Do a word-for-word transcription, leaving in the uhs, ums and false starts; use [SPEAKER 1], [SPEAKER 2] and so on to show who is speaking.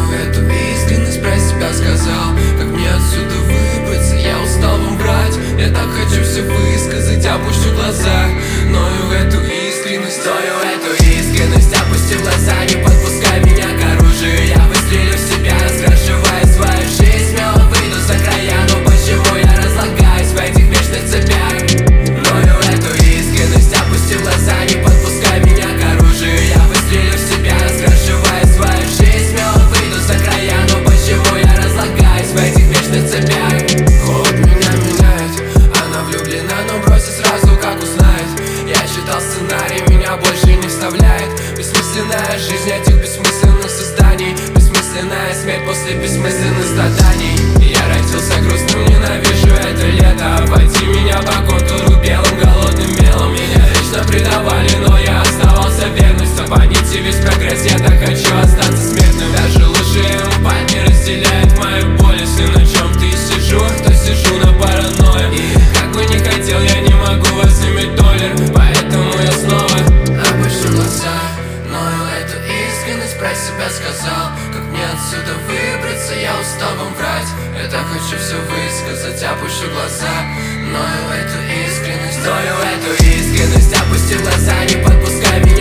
[SPEAKER 1] эту искренность про себя сказал. Как мне отсюда выбраться, я устал вам врать. Я так хочу все высказать, опущу глаза. Ною эту искренность, ною эту искренность. Опусти глаза, не подпускай меня к оружию. Я выстрелю в себя, скрашивая свою жизнь. Смело выйду за края, но почему я разлагаюсь в этих вечных цепях? Ною эту искренность, опусти глаза, не подпускай меня к оружию. Я выстрелю в себя, скрашивая свою жизнь. Смело выйду за края, но почему я разлагаюсь в этих вечных цепях? Холод меня меняет, она влюблена, но бросит сразу, как узнает. Я читал сценарий, меня больше не вставляет. Бессмысленная жизнь этих бессмысленных созданий. Бессмысленная смерть после бессмысленных страданий. Я родился грустным, ненавижу это лето. Обойди меня по контуру белым голодным мелом. Меня вечно предавали, но я оставался верным. Стопаните весь прогресс, я так хочу остаться смертным. Даже лучше упасть не разделяет мою боль. Если на чем-то и сижу, то сижу на паранойю. И как бы не хотел, я не могу возыметь доллар. Поэтому я снова опущу глаза. Ною эту искренность про себя сказал. Как мне отсюда выбраться, я устал вам врать. Я так хочу все высказать, опущу глаза. Ною эту искренность, ною эту искренность. Опусти глаза, не подпускай меня